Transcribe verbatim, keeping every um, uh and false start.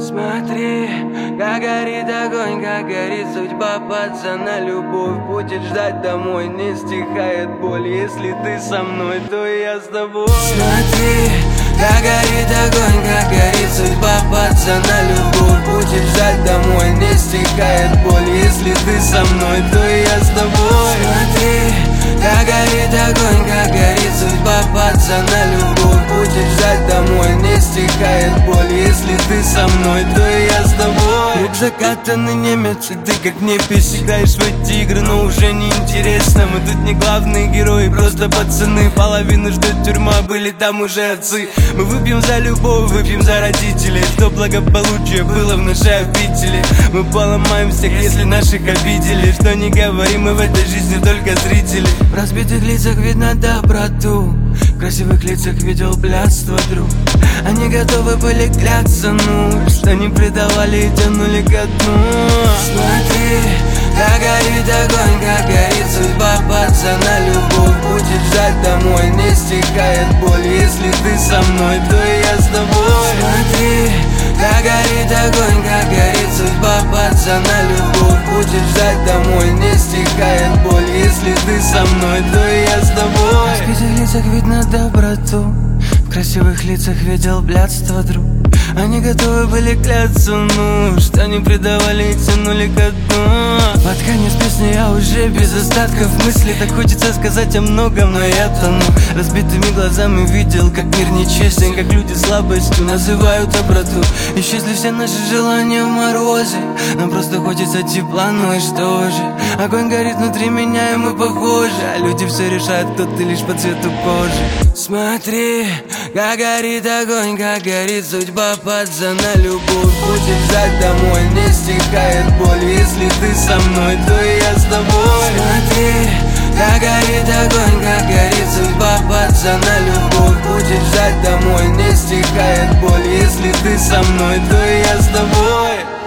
Смотри, как горит огонь, как горит судьба пацана. Любовь будет ждать домой, не стихает боль. Если ты со мной, то и я с тобой. Смотри, как горит огонь, как горит судьба пацана. Любовь будет ждать домой, не стихает боль. Если ты со мной, то и я с тобой. Смотри, как горит огонь, как горит судьба пацана. Любовь будет ждать домой, не стихает боль. Если ты со мной, то и я с тобой. Как закатанный немец, и ты как непись. Играешь в эти игры, но уже не интересно. Мы тут не главные герои, просто пацаны. Половину ждет тюрьма, были там уже отцы. Мы выпьем за любовь, выпьем за родителей. Что благополучие было в нашей обители. Мы поломаем всех, если наших обидели. Что не говорим, мы в этой жизни только зрители. В разбитых лицах видно доброту, в красивых лицах видел блядство, друг. Они готовы были кляться, ну, что не предавали и тянули ко дну. Смотри, как горит огонь, как горит судьба пацана. Любовь будет ждать домой, не стихает боль. Если ты со мной, то и я с тобой. Смотри, как горит огонь, как горит судьба пацана. Любовь будет ждать домой, не стихает боль. Если ты со мной, то и я с тобой. В разбитых лицах видно доброту, в красивых лицах видел блядство, друг. Они готовы были кляться, ну, что не предавали и тянули ко дну. Под конец песни я уже без остатков мыслей. Так хочется сказать о многом, но я тону. Разбитыми глазами видел, как мир нечестен, как люди слабостью называют доброту. Исчезли все наши желания в морозе, нам просто хочется тепла, ну и что же. Огонь горит внутри меня, и мы похожи, а люди все решают, кто ты, лишь по цвету кожи. Смотри, как горит огонь, как горит судьба пацана. Любовь будет ждать домой, не стихает боль. Если ты со мной, то и я с тобой. Смотри, как горит огонь, как горит судьба пацана. Любовь будет ждать домой, не стихает боль. Если ты со мной, то и я с тобой.